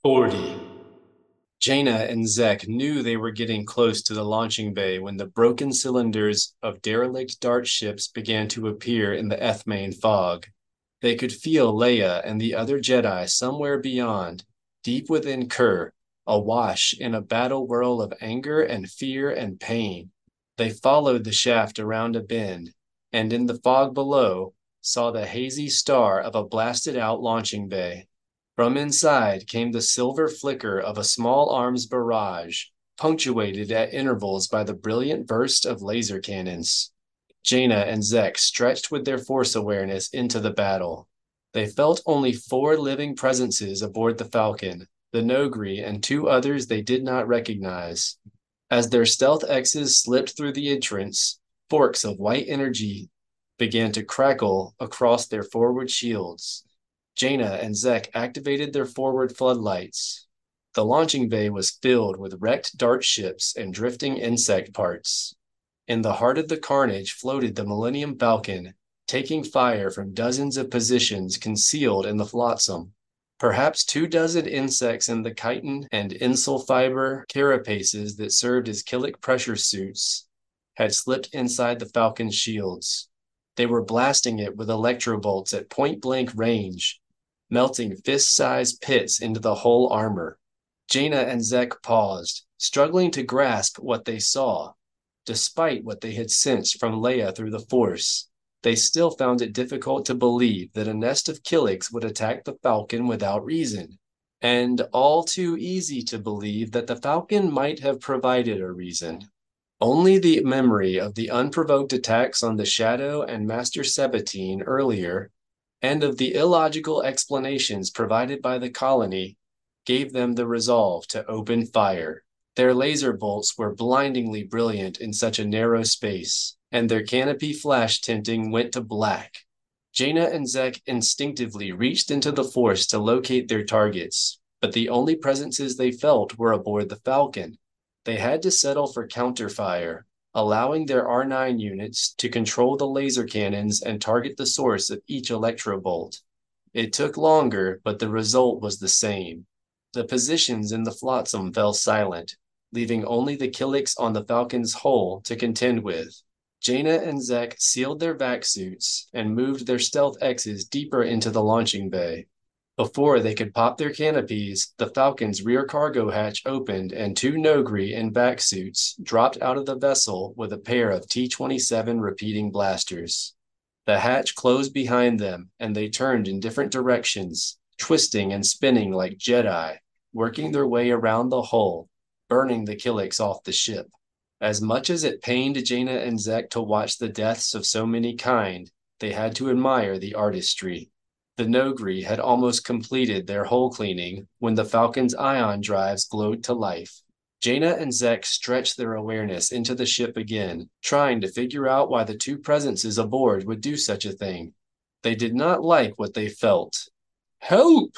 40. Jaina and Zek knew they were getting close to the launching bay when the broken cylinders of derelict Dart ships began to appear in the Ethmane fog. They could feel Leia and the other Jedi somewhere beyond, deep within Kur, awash in a battle whirl of anger and fear and pain. They followed the shaft around a bend, and in the fog below, saw the hazy star of a blasted out launching bay. From inside came the silver flicker of a small arms barrage, punctuated at intervals by the brilliant burst of laser cannons. Jaina and Zek stretched with their force awareness into the battle. They felt only four living presences aboard the Falcon, the Nogri and two others they did not recognize. As their stealth X's slipped through the entrance, forks of white energy began to crackle across their forward shields. Jaina and Zek activated their forward floodlights. The launching bay was filled with wrecked Dart ships and drifting insect parts. In the heart of the carnage floated the Millennium Falcon, taking fire from dozens of positions concealed in the flotsam. Perhaps 24 insects in the chitin and insul fiber carapaces that served as Killik pressure suits had slipped inside the Falcon's shields. They were blasting it with electrobolts at point-blank range, melting fist-sized pits into the whole armor. Jaina and Zek paused, struggling to grasp what they saw. Despite what they had sensed from Leia through the Force, they still found it difficult to believe that a nest of Killiks would attack the Falcon without reason, and all too easy to believe that the Falcon might have provided a reason. Only the memory of the unprovoked attacks on the Shadow and Master Sabatine earlier, and of the illogical explanations provided by the colony, gave them the resolve to open fire. Their laser bolts were blindingly brilliant in such a narrow space, and their canopy flash tinting went to black. Jaina and Zek instinctively reached into the Force to locate their targets, but the only presences they felt were aboard the Falcon. They had to settle for counterfire, allowing their R9 units to control the laser cannons and target the source of each electrobolt. It took longer, but the result was the same. The positions in the flotsam fell silent, leaving only the Killiks on the Falcon's hull to contend with. Jaina and Zek sealed their vac suits and moved their stealth X's deeper into the launching bay. Before they could pop their canopies, the Falcon's rear cargo hatch opened and two Nogri in vac suits dropped out of the vessel with a pair of T-27 repeating blasters. The hatch closed behind them, and they turned in different directions, twisting and spinning like Jedi, working their way around the hull, burning the Killiks off the ship. As much as it pained Jaina and Zek to watch the deaths of so many kind, they had to admire the artistry. The Nogri had almost completed their hull cleaning when the Falcon's ion drives glowed to life. Jaina and Zek stretched their awareness into the ship again, trying to figure out why the two presences aboard would do such a thing. They did not like what they felt. "Help!"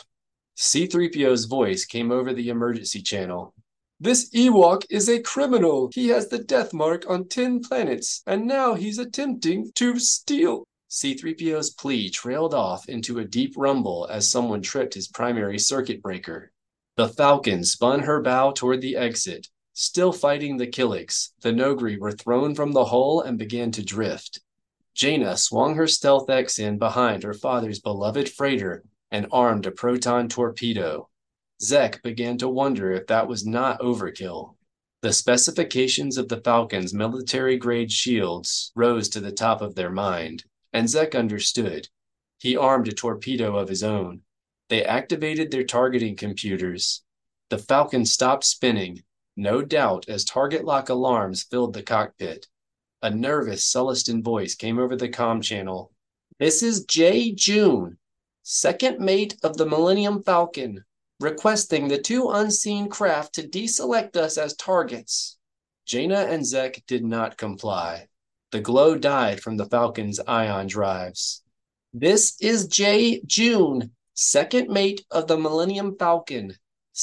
C-3PO's voice came over the emergency channel. "This Ewok is a criminal. He has the death mark on 10 planets, and now he's attempting to steal." C-3PO's plea trailed off into a deep rumble as someone tripped his primary circuit breaker. The Falcon spun her bow toward the exit. Still fighting the Killiks, the Nogri were thrown from the hull and began to drift. Jaina swung her stealth X in behind her father's beloved freighter and armed a proton torpedo. Zek began to wonder if that was not overkill. The specifications of the Falcon's military-grade shields rose to the top of their mind, and Zek understood. He armed a torpedo of his own. They activated their targeting computers. The Falcon stopped spinning, no doubt as target lock alarms filled the cockpit. A nervous Celestin voice came over the comm channel. "This is J. June, second mate of the Millennium Falcon, requesting the two unseen craft to deselect us as targets." Jaina and Zek did not comply. The glow died from the Falcon's ion drives. "This is J. June, second mate of the Millennium Falcon.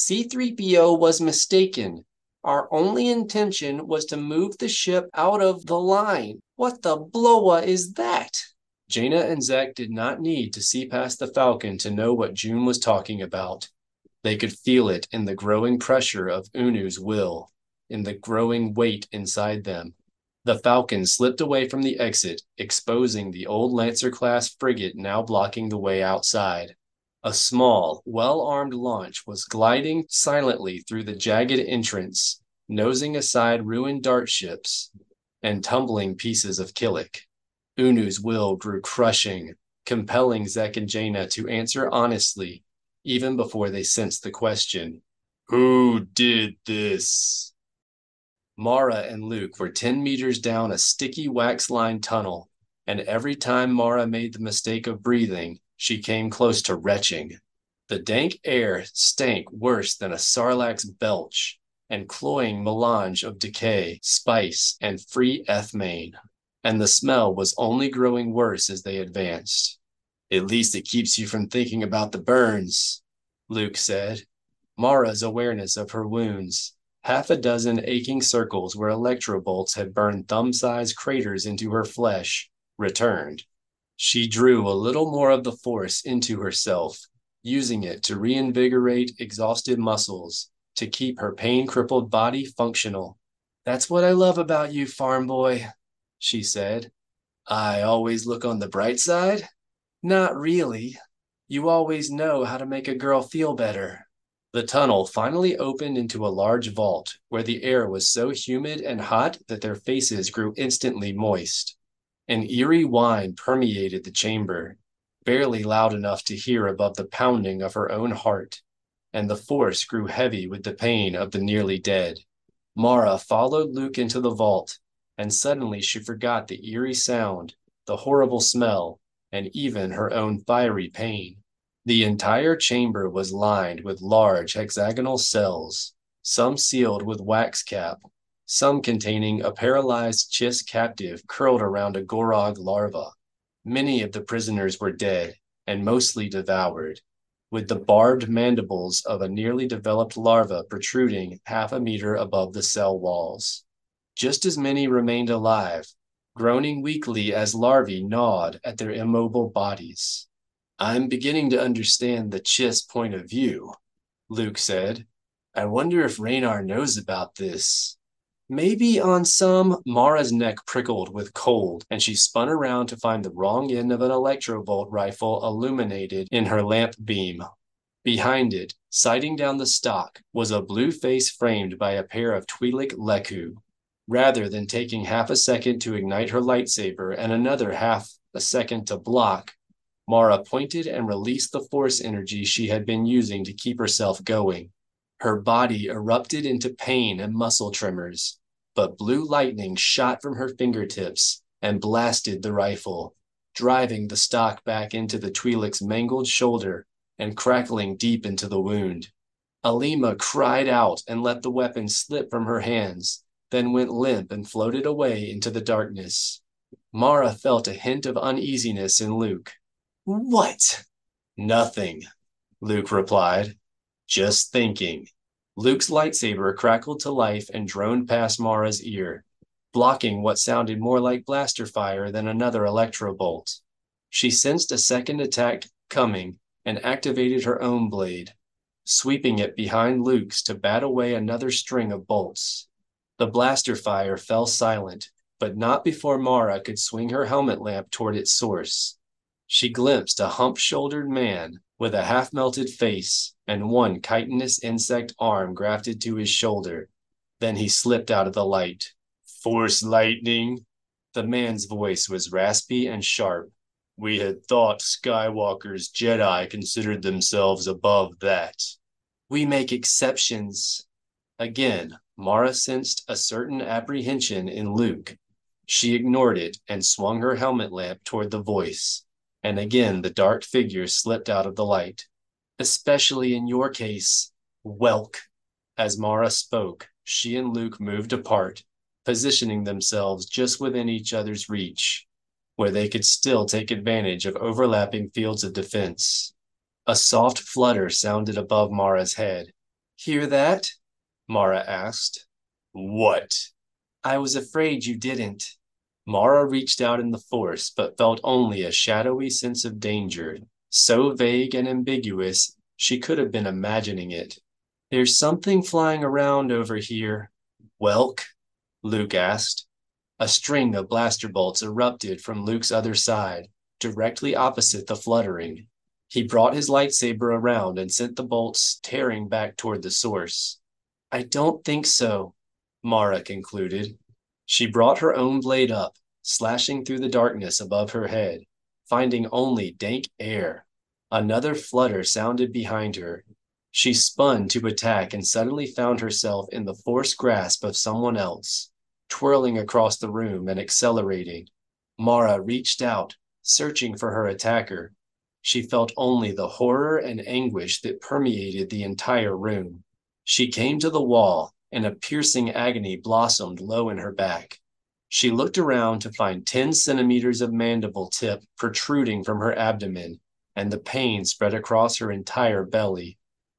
C-3PO was mistaken. Our only intention was to move the ship out of the line. What the blowa is that?" Jaina and Zek did not need to see past the Falcon to know what June was talking about. They could feel it in the growing pressure of Unu's will, in the growing weight inside them. The Falcon slipped away from the exit, exposing the old Lancer-class frigate now blocking the way outside. A small, well-armed launch was gliding silently through the jagged entrance, nosing aside ruined dart ships and tumbling pieces of Killik. Unu's will grew crushing, compelling Zek and Jaina to answer honestly, even before they sensed the question. Who did this? Mara and Luke were 10 meters down a sticky wax-lined tunnel, and every time Mara made the mistake of breathing, she came close to retching. The dank air stank worse than a sarlacc's belch, and cloying melange of decay, spice, and free ethmane. And the smell was only growing worse as they advanced. At least it keeps you from thinking about the burns, Luke said. Mara's awareness of her wounds, half a dozen aching circles where electrobolts had burned thumb-sized craters into her flesh, returned. She drew a little more of the force into herself, using it to reinvigorate exhausted muscles, to keep her pain-crippled body functional. That's what I love about you, farm boy, she said. I always look on the bright side? Not really. You always know how to make a girl feel better. The tunnel finally opened into a large vault where the air was so humid and hot that their faces grew instantly moist. An eerie whine permeated the chamber, barely loud enough to hear above the pounding of her own heart, and the force grew heavy with the pain of the nearly dead. Mara followed Luke into the vault, and suddenly she forgot the eerie sound, the horrible smell, and even her own fiery pain. The entire chamber was lined with large hexagonal cells, some sealed with wax cap, some containing a paralyzed Chiss captive curled around a Gorog larva. Many of the prisoners were dead, and mostly devoured, with the barbed mandibles of a nearly developed larva protruding half a meter above the cell walls. Just as many remained alive, groaning weakly as larvae gnawed at their immobile bodies. I'm beginning to understand the Chiss point of view, Luke said. I wonder if Raynar knows about this. Maybe on some. Mara's neck prickled with cold, and she spun around to find the wrong end of an electrovolt rifle illuminated in her lamp beam. Behind it, sighting down the stock, was a blue face framed by a pair of Twi'lek Leku. Rather than taking half a second to ignite her lightsaber and another half a second to block, Mara pointed and released the force energy she had been using to keep herself going. Her body erupted into pain and muscle tremors, but blue lightning shot from her fingertips and blasted the rifle, driving the stock back into the Twi'lek's mangled shoulder and crackling deep into the wound. Alima cried out and let the weapon slip from her hands, then went limp and floated away into the darkness. Mara felt a hint of uneasiness in Luke. What? Nothing, Luke replied. Just thinking. Luke's lightsaber crackled to life and droned past Mara's ear, blocking what sounded more like blaster fire than another electrobolt. She sensed a second attack coming and activated her own blade, sweeping it behind Luke's to bat away another string of bolts. The blaster fire fell silent, but not before Mara could swing her helmet lamp toward its source. She glimpsed a hump-shouldered man with a half-melted face and one chitinous insect arm grafted to his shoulder. Then he slipped out of the light. Force lightning? The man's voice was raspy and sharp. We had thought Skywalker's Jedi considered themselves above that. We make exceptions. Again, Mara sensed a certain apprehension in Luke. She ignored it and swung her helmet lamp toward the voice, and again the dark figure slipped out of the light. Especially in your case, Welk. As Mara spoke, she and Luke moved apart, positioning themselves just within each other's reach, where they could still take advantage of overlapping fields of defense. A soft flutter sounded above Mara's head. Hear that? Mara asked. What? I was afraid you didn't. Mara reached out in the force, but felt only a shadowy sense of danger, so vague and ambiguous She could have been imagining it. There's something flying around over here. Welk? Luke asked. A string of blaster bolts erupted from Luke's other side, directly opposite the fluttering. He brought his lightsaber around and sent the bolts tearing back toward the source. I don't think so, Mara concluded. She brought her own blade up, slashing through the darkness above her head, finding only dank air. Another flutter sounded behind her. She spun to attack and suddenly found herself in the forced grasp of someone else, twirling across the room and accelerating. Mara reached out, searching for her attacker. She felt only the horror and anguish that permeated the entire room. She came to the wall, and a piercing agony blossomed low in her back. She looked around to find 10 centimeters of mandible tip protruding from her abdomen, and the pain spread across her entire belly.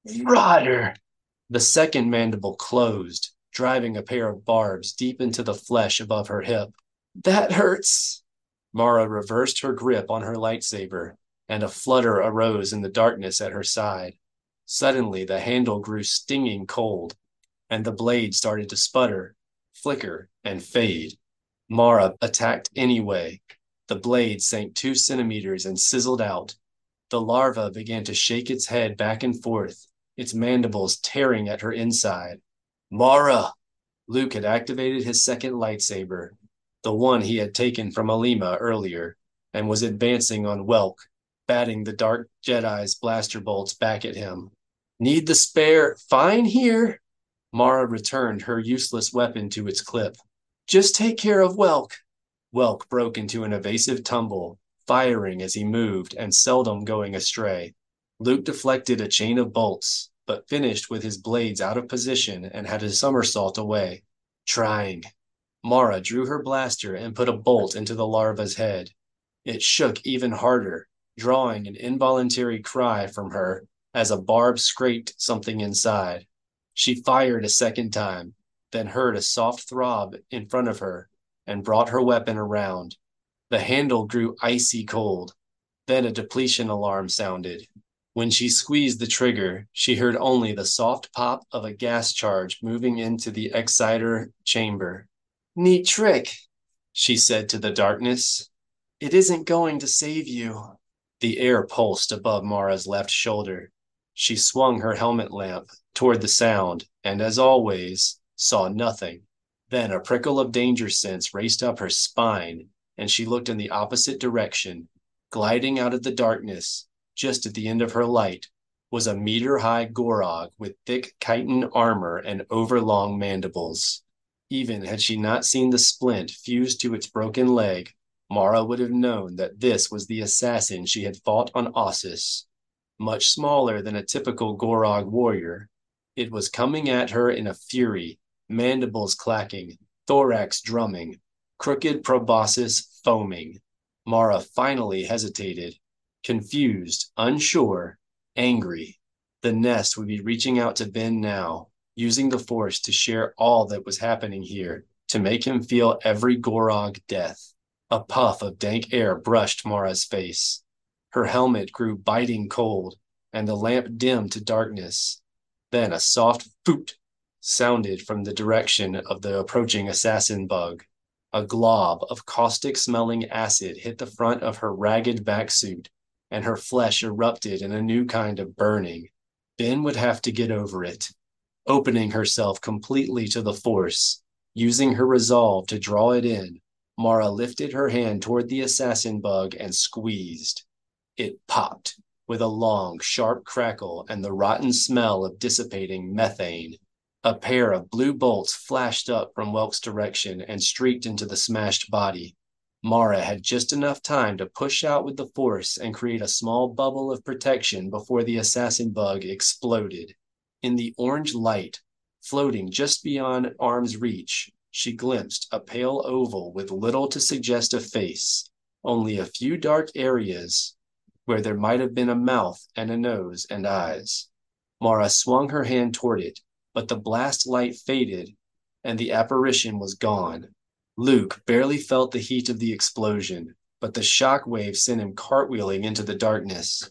Rotter! The second mandible closed, driving a pair of barbs deep into the flesh above her hip. That hurts! Mara reversed her grip on her lightsaber, and a flutter arose in the darkness at her side. Suddenly, the handle grew stinging cold, and the blade started to sputter, flicker, and fade. Mara attacked anyway. The blade sank 2 centimeters and sizzled out. The larva began to shake its head back and forth, its mandibles tearing at her inside. Mara! Luke had activated his second lightsaber, the one he had taken from Alima earlier, and was advancing on Welk, batting the dark Jedi's blaster bolts back at him. Need the spare? Fine here. Mara returned her useless weapon to its clip. Just take care of Welk. Welk broke into an evasive tumble, firing as he moved and seldom going astray. Luke deflected a chain of bolts, but finished with his blades out of position and had a somersault away. Trying. Mara drew her blaster and put a bolt into the larva's head. It shook even harder, drawing an involuntary cry from her as a barb scraped something inside. She fired a second time, then heard a soft throb in front of her and brought her weapon around. The handle grew icy cold. Then a depletion alarm sounded. When she squeezed the trigger, she heard only the soft pop of a gas charge moving into the exciter chamber. Neat trick, she said to the darkness. It isn't going to save you. The air pulsed above Mara's left shoulder. She swung her helmet lamp toward the sound and, as always, saw nothing. Then a prickle of danger sense raced up her spine, and she looked in the opposite direction. Gliding out of the darkness, just at the end of her light, was a meter-high Gorog with thick chitin armor and overlong mandibles. Even had she not seen the splint fused to its broken leg, Mara would have known that this was the assassin she had fought on Ossus. Much smaller than a typical Gorog warrior, it was coming at her in a fury, mandibles clacking, thorax drumming, crooked proboscis foaming. Mara finally hesitated, confused, unsure, angry. The nest would be reaching out to Ben now, using the Force to share all that was happening here, to make him feel every Gorog death. A puff of dank air brushed Mara's face. Her helmet grew biting cold, and the lamp dimmed to darkness. Then a soft phoot sounded from the direction of the approaching assassin bug. A glob of caustic-smelling acid hit the front of her ragged backsuit, and her flesh erupted in a new kind of burning. Ben would have to get over it. Opening herself completely to the Force, using her resolve to draw it in, Mara lifted her hand toward the assassin bug and squeezed. It popped, with a long, sharp crackle and the rotten smell of dissipating methane. A pair of blue bolts flashed up from Welk's direction and streaked into the smashed body. Mara had just enough time to push out with the Force and create a small bubble of protection before the assassin bug exploded. In the orange light, floating just beyond arm's reach, she glimpsed a pale oval with little to suggest a face, only a few dark areas where there might have been a mouth and a nose and eyes. Mara swung her hand toward it, but the blast light faded, and the apparition was gone. Luke barely felt the heat of the explosion, but the shock wave sent him cartwheeling into the darkness.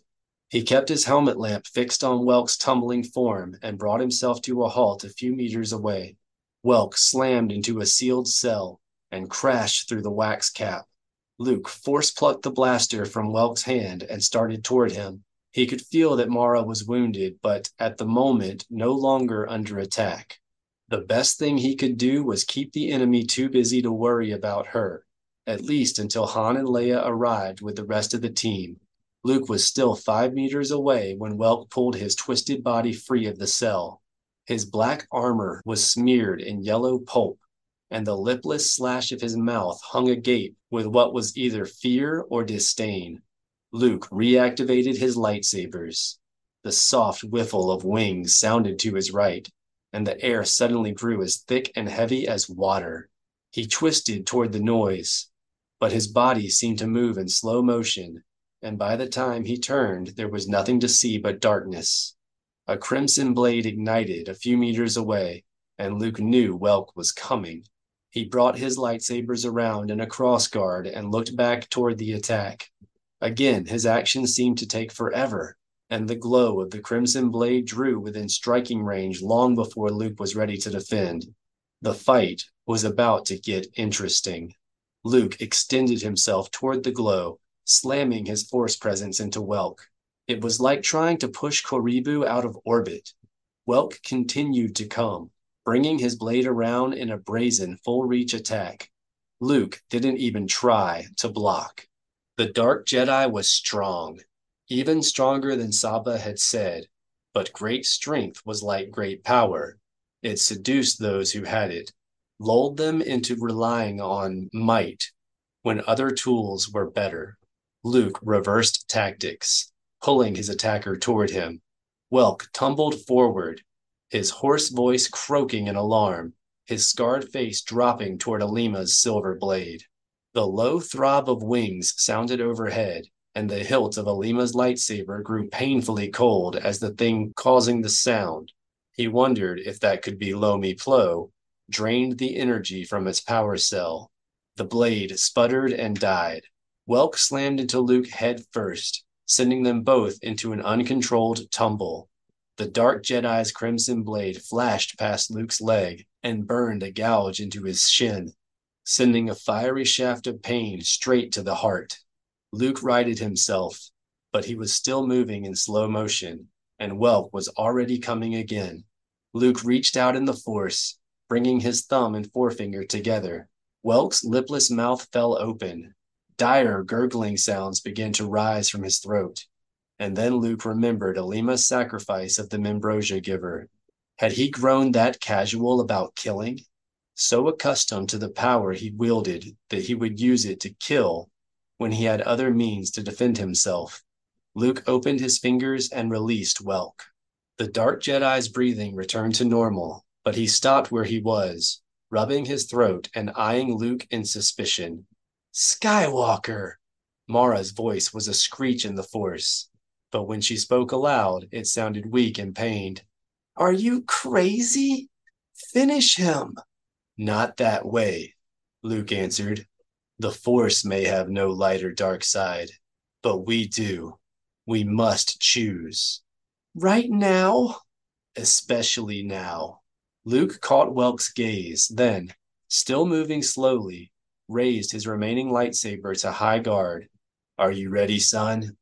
He kept his helmet lamp fixed on Welk's tumbling form and brought himself to a halt a few meters away. Welk slammed into a sealed cell and crashed through the wax cap. Luke force-plucked the blaster from Welk's hand and started toward him. He could feel that Mara was wounded, but at the moment no longer under attack. The best thing he could do was keep the enemy too busy to worry about her, at least until Han and Leia arrived with the rest of the team. Luke was still 5 meters away when Welk pulled his twisted body free of the cell. His black armor was smeared in yellow pulp, and the lipless slash of his mouth hung agape with what was either fear or disdain. Luke reactivated his lightsabers. The soft whiffle of wings sounded to his right, and the air suddenly grew as thick and heavy as water. He twisted toward the noise, but his body seemed to move in slow motion, and by the time he turned, there was nothing to see but darkness. A crimson blade ignited a few meters away, and Luke knew Welk was coming. He brought his lightsabers around in a crossguard and looked back toward the attack. Again, his actions seemed to take forever, and the glow of the crimson blade drew within striking range long before Luke was ready to defend. The fight was about to get interesting. Luke extended himself toward the glow, slamming his force presence into Welk. It was like trying to push Koribu out of orbit. Welk continued to come, bringing his blade around in a brazen, full-reach attack. Luke didn't even try to block. The Dark Jedi was strong, even stronger than Saba had said, but great strength was like great power. It seduced those who had it, lulled them into relying on might when other tools were better. Luke reversed tactics, pulling his attacker toward him. Welk tumbled forward, his hoarse voice croaking in alarm, his scarred face dropping toward Alima's silver blade. The low throb of wings sounded overhead, and the hilt of Alima's lightsaber grew painfully cold as the thing causing the sound, he wondered if that could be Lomi Plo, drained the energy from its power cell. The blade sputtered and died. Welk slammed into Luke head first, sending them both into an uncontrolled tumble. The Dark Jedi's crimson blade flashed past Luke's leg and burned a gouge into his shin, sending a fiery shaft of pain straight to the heart. Luke righted himself, but he was still moving in slow motion, and Welk was already coming again. Luke reached out in the Force, bringing his thumb and forefinger together. Welk's lipless mouth fell open. Dire gurgling sounds began to rise from his throat. And then Luke remembered Alima's sacrifice of the Membrosia giver. Had he grown that casual about killing? So accustomed to the power he wielded that he would use it to kill when he had other means to defend himself. Luke opened his fingers and released Welk. The Dark Jedi's breathing returned to normal, but he stopped where he was, rubbing his throat and eyeing Luke in suspicion. Skywalker! Mara's voice was a screech in the Force, but when she spoke aloud, it sounded weak and pained. Are you crazy? Finish him! Not that way, Luke answered. The Force may have no light or dark side, but we do. We must choose. Right now? Especially now. Luke caught Welk's gaze, then, still moving slowly, raised his remaining lightsaber to high guard. Are you ready, son?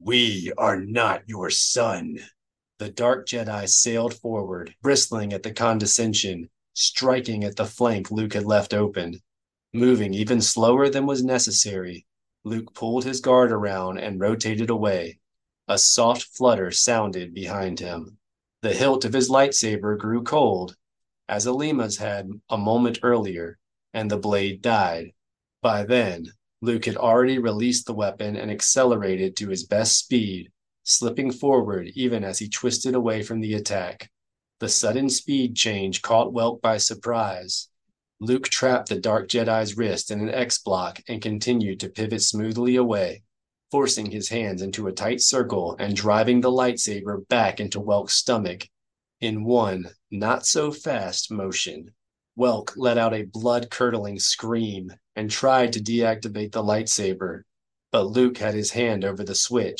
We are not your son. The Dark Jedi sailed forward, bristling at the condescension, striking at the flank Luke had left open. Moving even slower than was necessary, Luke pulled his guard around and rotated away. A soft flutter sounded behind him. The hilt of his lightsaber grew cold, as Alima's had a moment earlier, and the blade died. By then, Luke had already released the weapon and accelerated to his best speed, slipping forward even as he twisted away from the attack. The sudden speed change caught Welk by surprise. Luke trapped the Dark Jedi's wrist in an X-block and continued to pivot smoothly away, forcing his hands into a tight circle and driving the lightsaber back into Welk's stomach in one not-so-fast motion. Welk let out a blood-curdling scream and tried to deactivate the lightsaber, but Luke had his hand over the switch.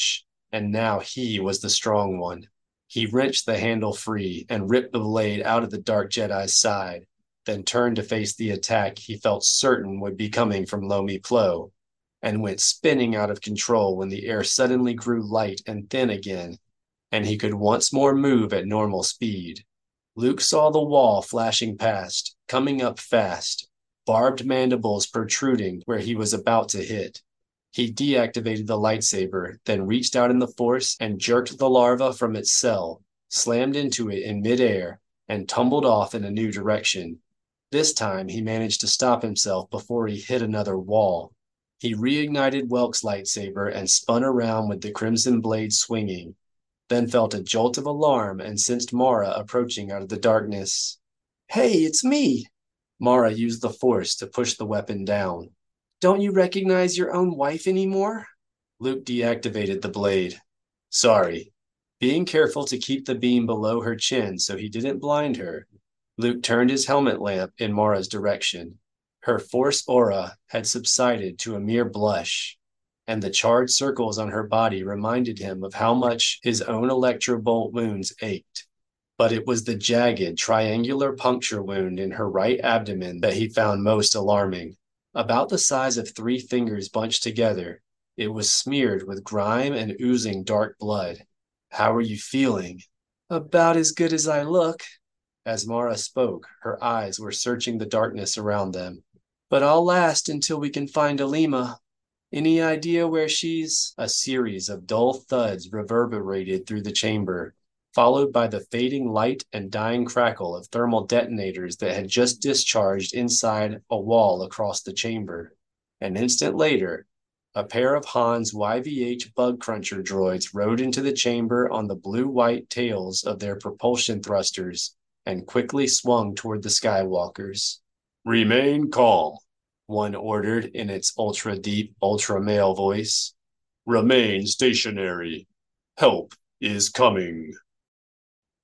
and now he was the strong one. He wrenched the handle free and ripped the blade out of the Dark Jedi's side, then turned to face the attack he felt certain would be coming from Lomi Plo, and went spinning out of control when the air suddenly grew light and thin again, and he could once more move at normal speed. Luke saw the wall flashing past, coming up fast, barbed mandibles protruding where he was about to hit. He deactivated the lightsaber, then reached out in the Force and jerked the larva from its cell, slammed into it in midair, and tumbled off in a new direction. This time he managed to stop himself before he hit another wall. He reignited Welk's lightsaber and spun around with the crimson blade swinging, then felt a jolt of alarm and sensed Mara approaching out of the darkness. Hey, it's me! Mara used the Force to push the weapon down. Don't you recognize your own wife anymore? Luke deactivated the blade. Sorry. Being careful to keep the beam below her chin so he didn't blind her, Luke turned his helmet lamp in Mara's direction. Her Force aura had subsided to a mere blush, and the charred circles on her body reminded him of how much his own electrobolt wounds ached. But it was the jagged, triangular puncture wound in her right abdomen that he found most alarming. About the size of 3 fingers bunched together, it was smeared with grime and oozing dark blood. How are you feeling? About as good as I look. As Mara spoke, her eyes were searching the darkness around them. But I'll last until we can find Alima. Any idea where she's? A series of dull thuds reverberated through the chamber, followed by the fading light and dying crackle of thermal detonators that had just discharged inside a wall across the chamber. An instant later, a pair of Han's YVH bug cruncher droids rode into the chamber on the blue-white tails of their propulsion thrusters and quickly swung toward the Skywalkers. Remain calm, one ordered in its ultra-deep, ultra-male voice. Remain stationary. Help is coming.